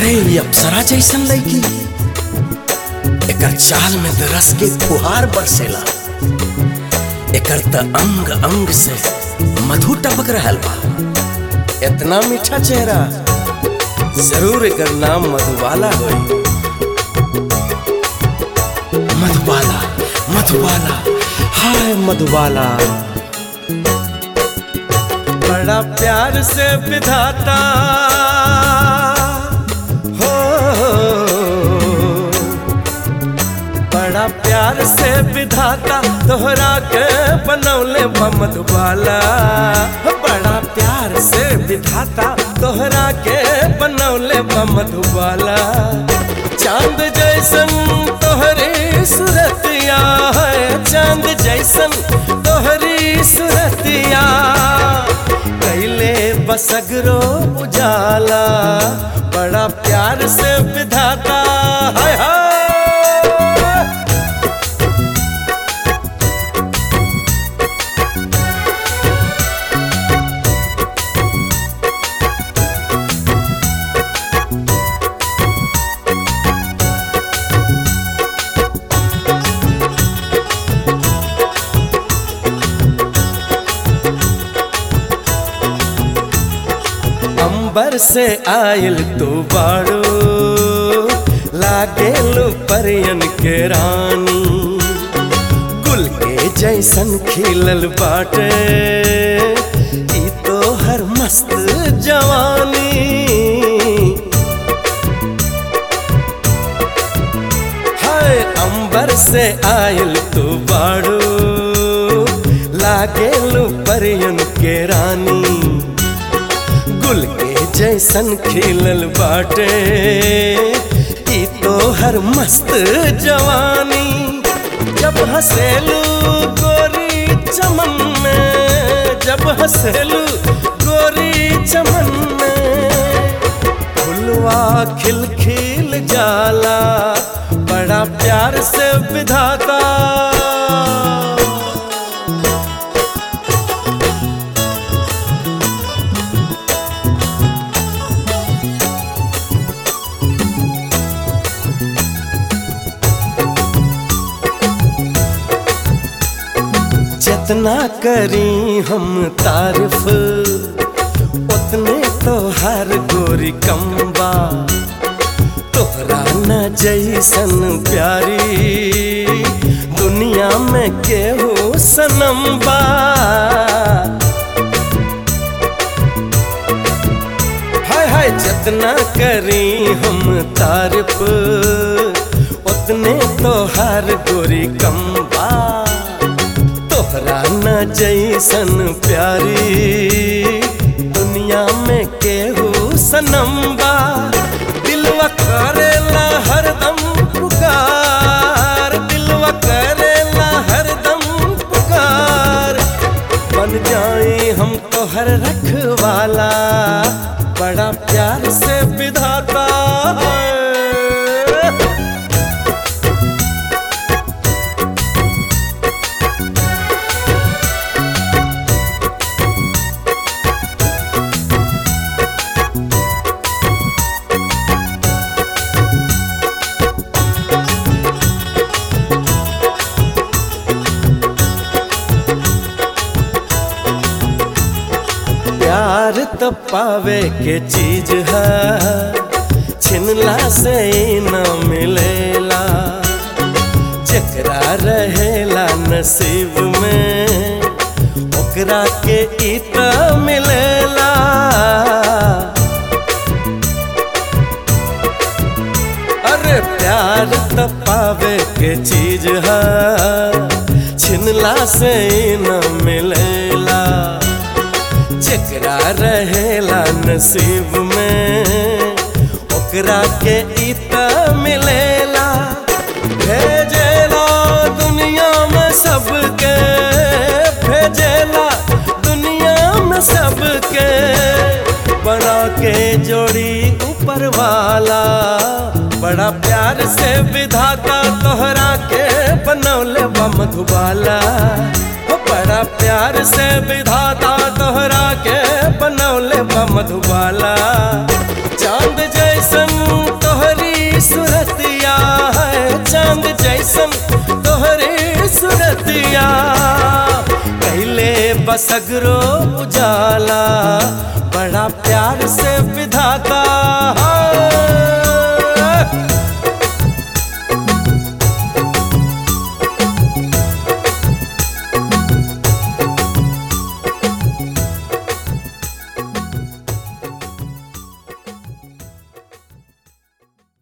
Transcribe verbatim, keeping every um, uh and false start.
अरे ये अप्सरा जैसन लड़की, एकर चाल में त रस के फुहार बरसेला, एकर त अंग अंग से मधु टपक रहल बा। इतना मीठा चेहरा, जरूर एकर नाम मधुबाला होई। मधुबाला मधुबाला हाय मधुबाला। बड़ा प्यार से विधाता हो, बड़ा प्यार से विधाता तोहरा के बनौले बा मधुबाला। बड़ा प्यार से विधाता तोहरा के बनौले बा मधुबाला। चांद जैसन तोहरी सूरतिया है, चांद जैसन तोहरी सूरतिया, कैले बसगरो उजाला। बड़ा प्यार से विधाता हाय हाय। अंबर से आयल तू बाड़ो, लागेलो परियन के रानी। गुल के जैसन खिलल बाटे ई तो हर मस्त जवानी। हाय अंबर से आयल तू बाड़ो, लागेलो परियन के रानी। गुल के जैसन खिलल बाटे ई तो हर मस्त जवानी। जब हंसेलू गोरी चमन में, जब हंसेलू गोरी चमन में, फुलवा खिल खिल जाला। बड़ा प्यार से विधाता जितना करी हम तारीफ उतने तो हर गोरी कम्बा। तोहरा न जैसन प्यारी दुनिया में केहू सनम बा। हाय हाय जितना करी हम तारीफ उतने तो हर गोरी कम्बा। तोहरा न जैसन प्यारी दुनिया में केहू सनम बा। दिलवा करेला हरदम पुकार, दिलवा करेला हरदम पुकार। बन जाए हम तोहर रखवाला। बड़ा प्यार से विधाता प्यार तो पावे के चीज है, छिनला से न मिलेला। जकरा रहेला नसीब में ओकरा के ई त मिलेला। अरे प्यार तो पावे के चीज है, छिनला से न मिलेला। जकरा रहेला नसीब में ओकरा के ई त मिलेला। भेजेला दुनिया में सबके, भेजेला दुनिया में सबके, बना के जोड़ी ऊपर वाला। बड़ा प्यार से विधाता तोहरा के बनौले बा मधुबाला। बड़ा प्यार से विधाता तोहरा के बनौले बा मधुबाला। चांद जैसन सूरतिया कहले बसगरो उजाला बड़ा प्यार से विधाता